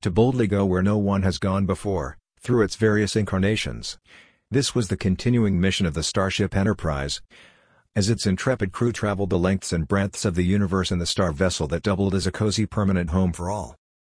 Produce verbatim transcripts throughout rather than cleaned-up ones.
to boldly go where no one has gone before, through its various incarnations. This was the continuing mission of the Starship Enterprise, as its intrepid crew traveled the lengths and breadths of the universe in the star vessel that doubled as a cozy permanent home for all.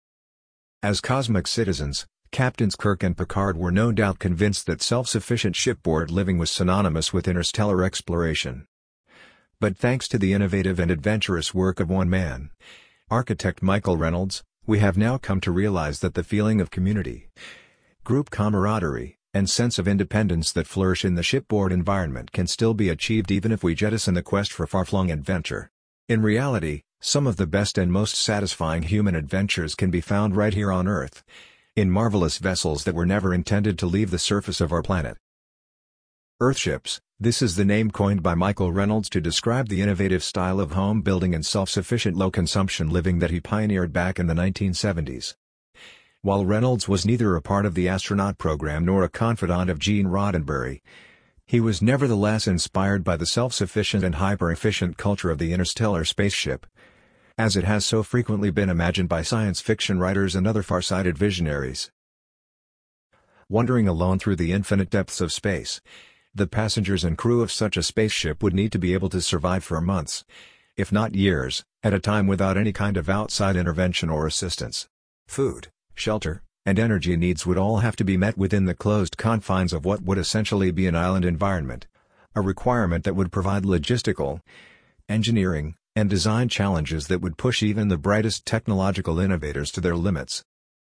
As cosmic citizens, Captains Kirk and Picard were no doubt convinced that self-sufficient shipboard living was synonymous with interstellar exploration. But thanks to the innovative and adventurous work of one man, architect Michael Reynolds, we have now come to realize that the feeling of community, group camaraderie, and sense of independence that flourish in the shipboard environment can still be achieved even if we jettison the quest for far-flung adventure. In reality, some of the best and most satisfying human adventures can be found right here on Earth, in marvelous vessels that were never intended to leave the surface of our planet. Earthships, this is the name coined by Michael Reynolds to describe the innovative style of home building and self-sufficient low-consumption living that he pioneered back in the nineteen seventies. While Reynolds was neither a part of the astronaut program nor a confidant of Gene Roddenberry, he was nevertheless inspired by the self-sufficient and hyper-efficient culture of the interstellar spaceship, as it has so frequently been imagined by science fiction writers and other far-sighted visionaries. Wandering alone through the infinite depths of space, the passengers and crew of such a spaceship would need to be able to survive for months, if not years, at a time without any kind of outside intervention or assistance. Food, shelter, and energy needs would all have to be met within the closed confines of what would essentially be an island environment, a requirement that would provide logistical, engineering, and design challenges that would push even the brightest technological innovators to their limits.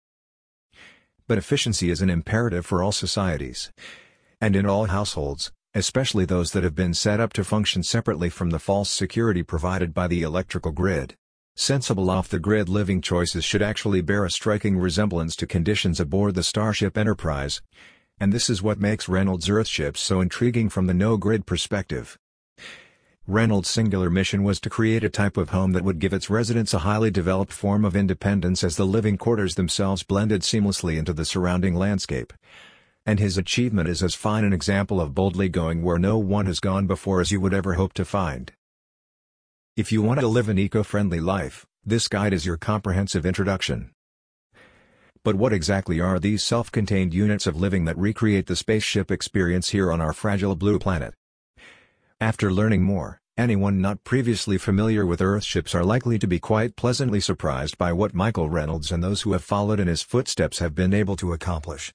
But efficiency is an imperative for all societies, and in all households, especially those that have been set up to function separately from the false security provided by the electrical grid. Sensible off-the-grid living choices should actually bear a striking resemblance to conditions aboard the Starship Enterprise, and this is what makes Reynolds' Earthships so intriguing from the no-grid perspective. Reynolds' singular mission was to create a type of home that would give its residents a highly developed form of independence as the living quarters themselves blended seamlessly into the surrounding landscape. And his achievement is as fine an example of boldly going where no one has gone before as you would ever hope to find. If you want to live an eco-friendly life, this guide is your comprehensive introduction. But what exactly are these self-contained units of living that recreate the spaceship experience here on our fragile blue planet? After learning more, anyone not previously familiar with Earthships are likely to be quite pleasantly surprised by what Michael Reynolds and those who have followed in his footsteps have been able to accomplish.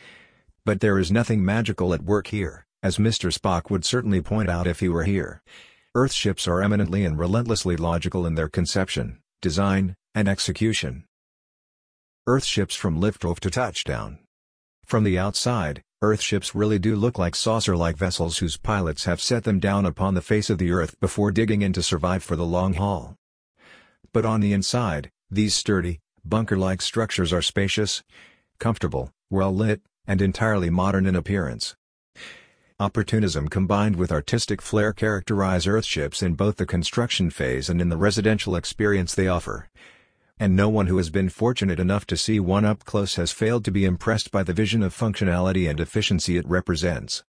But there is nothing magical at work here, as Mister Spock would certainly point out if he were here. Earthships are eminently and relentlessly logical in their conception, design, and execution. Earthships from liftoff to touchdown. From the outside, Earthships really do look like saucer-like vessels whose pilots have set them down upon the face of the Earth before digging in to survive for the long haul. But on the inside, these sturdy, bunker-like structures are spacious, comfortable, well-lit, and entirely modern in appearance. Opportunism combined with artistic flair characterize Earthships in both the construction phase and in the residential experience they offer. And no one who has been fortunate enough to see one up close has failed to be impressed by the vision of functionality and efficiency it represents.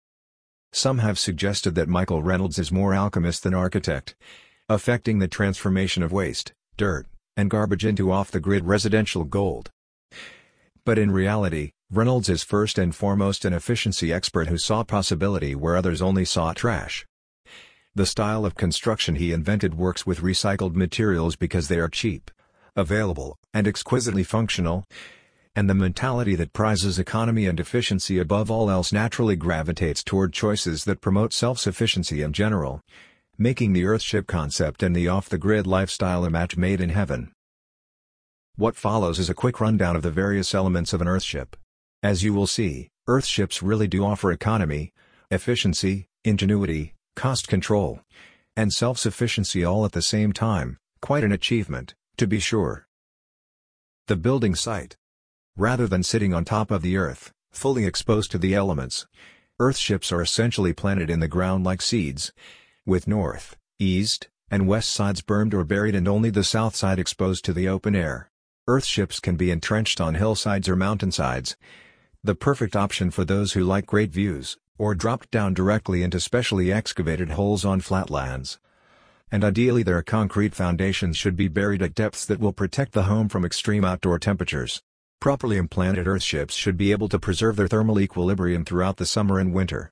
Some have suggested that Michael Reynolds is more alchemist than architect, affecting the transformation of waste, dirt, and garbage into off-the-grid residential gold. But in reality, Reynolds is first and foremost an efficiency expert who saw possibility where others only saw trash. The style of construction he invented works with recycled materials because they are cheap, available, and exquisitely functional, and the mentality that prizes economy and efficiency above all else naturally gravitates toward choices that promote self-sufficiency in general, making the Earthship concept and the off-the-grid lifestyle a match made in heaven. What follows is a quick rundown of the various elements of an Earthship. As you will see, Earthships really do offer economy, efficiency, ingenuity, cost control, and self-sufficiency all at the same time, quite an achievement, to be sure. The building site. Rather than sitting on top of the Earth, fully exposed to the elements, Earthships are essentially planted in the ground like seeds, with north, east, and west sides bermed or buried and only the south side exposed to the open air. Earthships can be entrenched on hillsides or mountainsides, the perfect option for those who like great views, or dropped down directly into specially excavated holes on flatlands. and ideally their concrete foundations should be buried at depths that will protect the home from extreme outdoor temperatures. Properly implanted earthships should be able to preserve their thermal equilibrium throughout the summer and winter.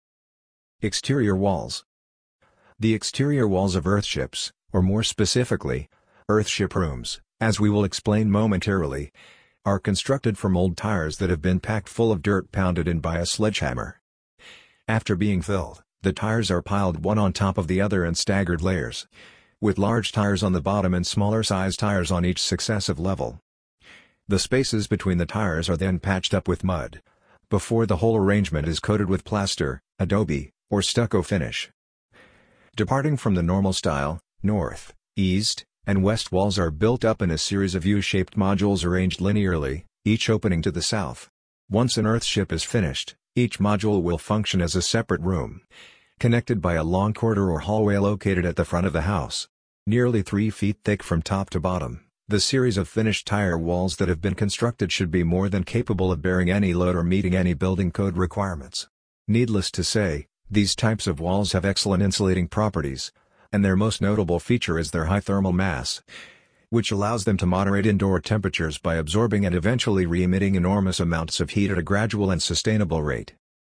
Exterior walls. The exterior walls of earthships, or more specifically, earthship rooms, as we will explain momentarily, are constructed from old tires that have been packed full of dirt pounded in by a sledgehammer. After being filled, the tires are piled one on top of the other in staggered layers, with large tires on the bottom and smaller sized tires on each successive level. The spaces between the tires are then patched up with mud, before the whole arrangement is coated with plaster, adobe, or stucco finish. Departing from the normal style, north, east, and west walls are built up in a series of U-shaped modules arranged linearly, each opening to the south. Once an earthship is finished, each module will function as a separate room, connected by a long corridor or hallway located at the front of the house. Nearly three feet thick from top to bottom, the series of finished tire walls that have been constructed should be more than capable of bearing any load or meeting any building code requirements. Needless to say, these types of walls have excellent insulating properties, and their most notable feature is their high thermal mass, which allows them to moderate indoor temperatures by absorbing and eventually re-emitting enormous amounts of heat at a gradual and sustainable rate.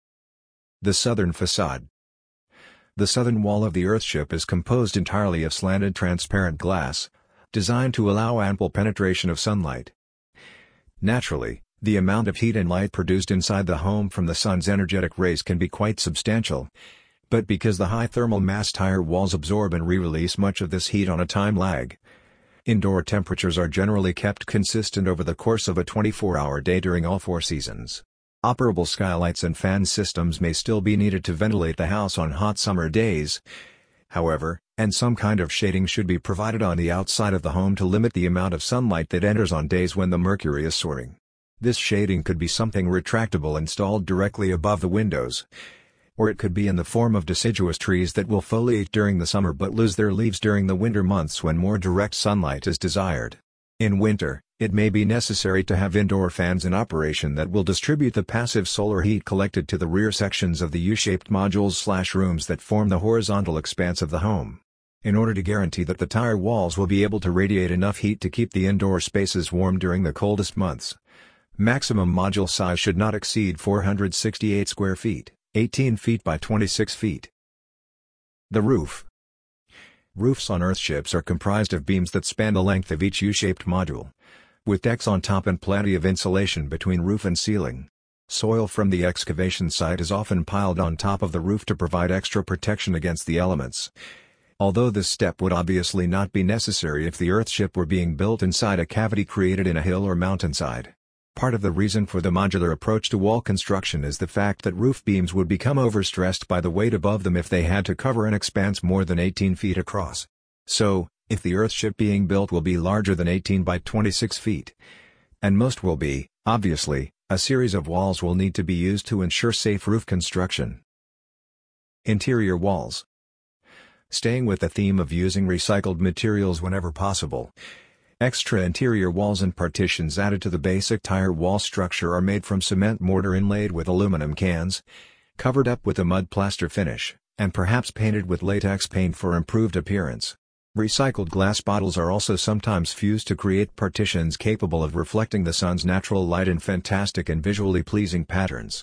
The southern facade. The southern wall of the earthship is composed entirely of slanted transparent glass, designed to allow ample penetration of sunlight. Naturally, the amount of heat and light produced inside the home from the sun's energetic rays can be quite substantial, but because the high thermal mass tire walls absorb and re-release much of this heat on a time lag, indoor temperatures are generally kept consistent over the course of a twenty-four hour day during all four seasons. Operable skylights and fan systems may still be needed to ventilate the house on hot summer days, however, and some kind of shading should be provided on the outside of the home to limit the amount of sunlight that enters on days when the mercury is soaring. This shading could be something retractable installed directly above the windows, or it could be in the form of deciduous trees that will foliate during the summer but lose their leaves during the winter months when more direct sunlight is desired. In winter, it may be necessary to have indoor fans in operation that will distribute the passive solar heat collected to the rear sections of the U-shaped modules/rooms that form the horizontal expanse of the home. In order to guarantee that the tire walls will be able to radiate enough heat to keep the indoor spaces warm during the coldest months, maximum module size should not exceed four hundred sixty-eight square feet, eighteen feet by twenty-six feet. The roof. Roofs on earthships are comprised of beams that span the length of each U-shaped module, with decks on top and plenty of insulation between roof and ceiling. Soil from the excavation site is often piled on top of the roof to provide extra protection against the elements, although this step would obviously not be necessary if the earthship were being built inside a cavity created in a hill or mountainside. Part of the reason for the modular approach to wall construction is the fact that roof beams would become overstressed by the weight above them if they had to cover an expanse more than eighteen feet across. So, if the earthship being built will be larger than eighteen by twenty-six feet, and most will be, obviously, a series of walls will need to be used to ensure safe roof construction. Interior walls. Staying with the theme of using recycled materials whenever possible, extra interior walls and partitions added to the basic tire wall structure are made from cement mortar inlaid with aluminum cans, covered up with a mud plaster finish, and perhaps painted with latex paint for improved appearance. Recycled glass bottles are also sometimes fused to create partitions capable of reflecting the sun's natural light in fantastic and visually pleasing patterns.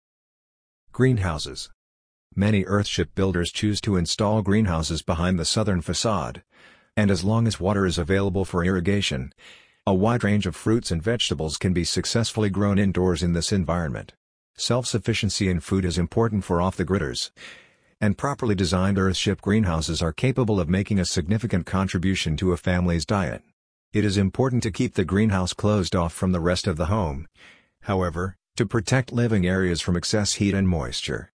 Greenhouses. Many earthship builders choose to install greenhouses behind the southern facade, and as long as water is available for irrigation, a wide range of fruits and vegetables can be successfully grown indoors in this environment. Self-sufficiency in food is important for off-the-gridders, and properly designed earthship greenhouses are capable of making a significant contribution to a family's diet. It is important to keep the greenhouse closed off from the rest of the home, however, to protect living areas from excess heat and moisture.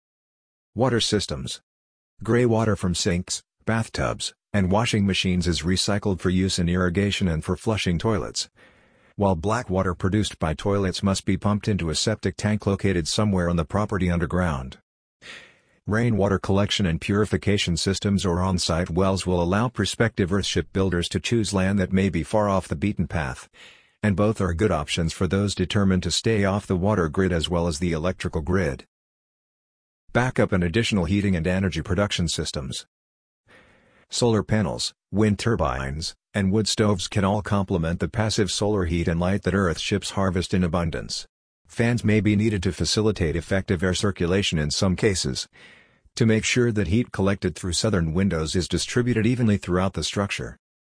Water systems. Gray water from sinks, bathtubs, and washing machines is recycled for use in irrigation and for flushing toilets, while black water produced by toilets must be pumped into a septic tank located somewhere on the property underground. Rainwater collection and purification systems or on-site wells will allow prospective earthship builders to choose land that may be far off the beaten path, and both are good options for those determined to stay off the water grid as well as the electrical grid. Backup and additional heating and energy production systems. Solar panels, wind turbines, and wood stoves can all complement the passive solar heat and light that Earthships harvest in abundance. Fans may be needed to facilitate effective air circulation in some cases, to make sure that heat collected through southern windows is distributed evenly throughout the structure.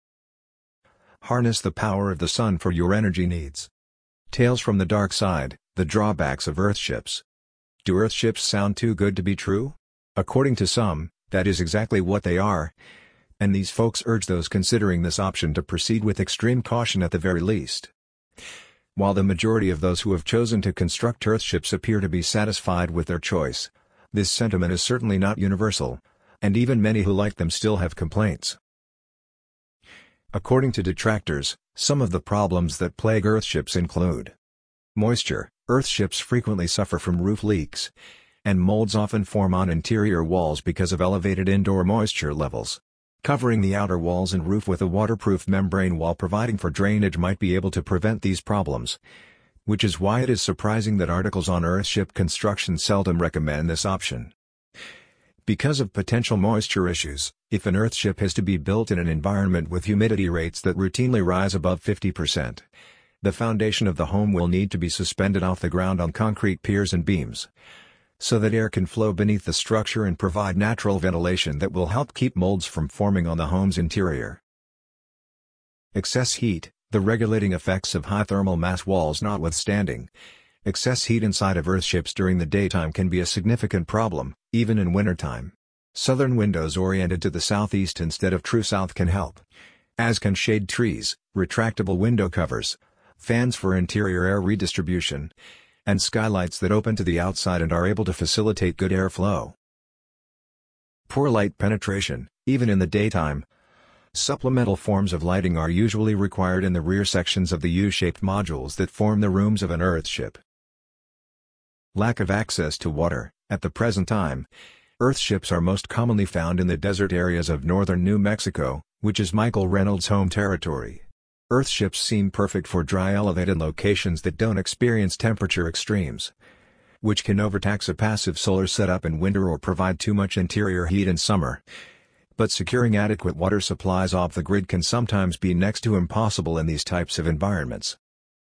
Harness the power of the sun for your energy needs. Tales from the dark side, the drawbacks of Earthships. Do Earthships sound too good to be true? According to some, that is exactly what they are, and these folks urge those considering this option to proceed with extreme caution at the very least. While the majority of those who have chosen to construct Earthships appear to be satisfied with their choice, this sentiment is certainly not universal, and even many who like them still have complaints. According to detractors, some of the problems that plague Earthships include moisture. Earthships frequently suffer from roof leaks, and molds often form on interior walls because of elevated indoor moisture levels. Covering the outer walls and roof with a waterproof membrane while providing for drainage might be able to prevent these problems, which is why it is surprising that articles on Earthship construction seldom recommend this option. Because of potential moisture issues, if an Earthship has to be built in an environment with humidity rates that routinely rise above fifty percent, the foundation of the home will need to be suspended off the ground on concrete piers and beams, so that air can flow beneath the structure and provide natural ventilation that will help keep molds from forming on the home's interior. Excess heat. The regulating effects of high thermal mass walls notwithstanding, excess heat inside of Earthships during the daytime can be a significant problem, even in wintertime. Southern windows oriented to the southeast instead of true south can help, as can shade trees, retractable window covers, fans for interior air redistribution, and skylights that open to the outside and are able to facilitate good airflow. Poor light penetration. Even in the daytime, supplemental forms of lighting are usually required in the rear sections of the U-shaped modules that form the rooms of an Earthship. Lack of access to water. At the present time, Earthships are most commonly found in the desert areas of northern New Mexico, which is Michael Reynolds' home territory. Earthships seem perfect for dry elevated locations that don't experience temperature extremes, which can overtax a passive solar setup in winter or provide too much interior heat in summer. But securing adequate water supplies off the grid can sometimes be next to impossible in these types of environments.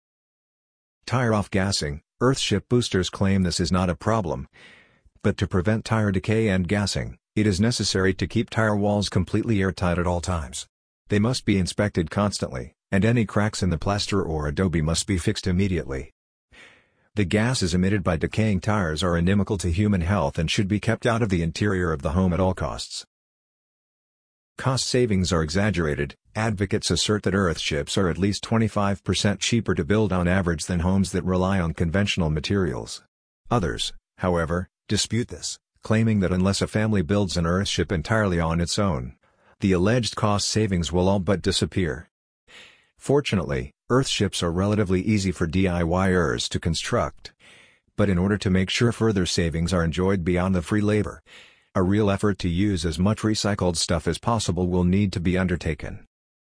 Tire off-gassing. Earthship boosters claim this is not a problem, but to prevent tire decay and gassing, it is necessary to keep tire walls completely airtight at all times. They must be inspected constantly, and any cracks in the plaster or adobe must be fixed immediately. The gases emitted by decaying tires are inimical to human health and should be kept out of the interior of the home at all costs. Cost savings are exaggerated. Advocates assert that Earthships are at least twenty-five percent cheaper to build on average than homes that rely on conventional materials. Others, however, dispute this, claiming that unless a family builds an Earthship entirely on its own, the alleged cost savings will all but disappear. Fortunately, Earthships are relatively easy for DIYers to construct, but in order to make sure further savings are enjoyed beyond the free labor, a real effort to use as much recycled stuff as possible will need to be undertaken.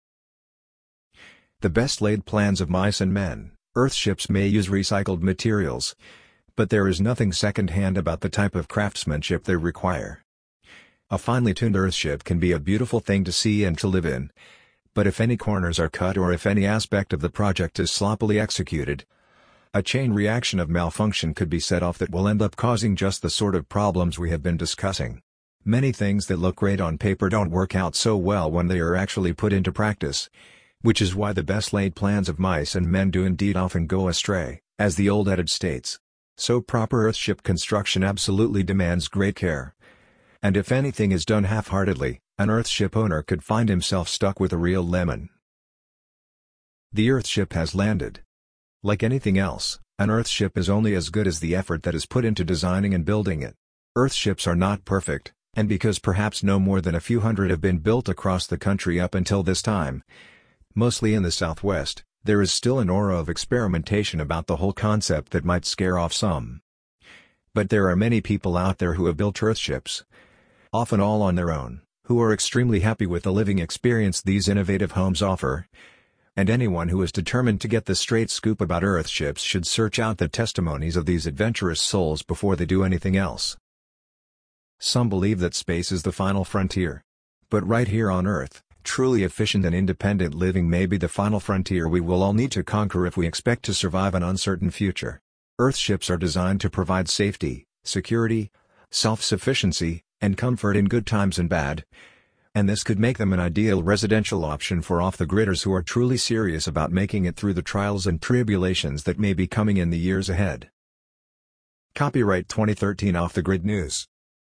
The best laid plans of mice and men. Earthships may use recycled materials, but there is nothing second-hand about the type of craftsmanship they require. A finely tuned Earthship can be a beautiful thing to see and to live in, but if any corners are cut or if any aspect of the project is sloppily executed, a chain reaction of malfunction could be set off that will end up causing just the sort of problems we have been discussing. Many things that look great on paper don't work out so well when they are actually put into practice, which is why the best laid plans of mice and men do indeed often go astray, as the old adage states. So proper Earthship construction absolutely demands great care. And if anything is done half-heartedly, an Earthship owner could find himself stuck with a real lemon. The Earthship has landed. Like anything else, an Earthship is only as good as the effort that is put into designing and building it. Earthships are not perfect, and because perhaps no more than a few hundred have been built across the country up until this time, mostly in the Southwest, there is still an aura of experimentation about the whole concept that might scare off some. But there are many people out there who have built Earthships, often all on their own, who are extremely happy with the living experience these innovative homes offer. And anyone who is determined to get the straight scoop about Earthships should search out the testimonies of these adventurous souls before they do anything else. Some believe that space is the final frontier. But right here on Earth, truly efficient and independent living may be the final frontier we will all need to conquer if we expect to survive an uncertain future. Earthships are designed to provide safety, security, self-sufficiency, and comfort in good times and bad. And this could make them an ideal residential option for off-the-gridders who are truly serious about making it through the trials and tribulations that may be coming in the years ahead. Copyright twenty thirteen Off the Grid News.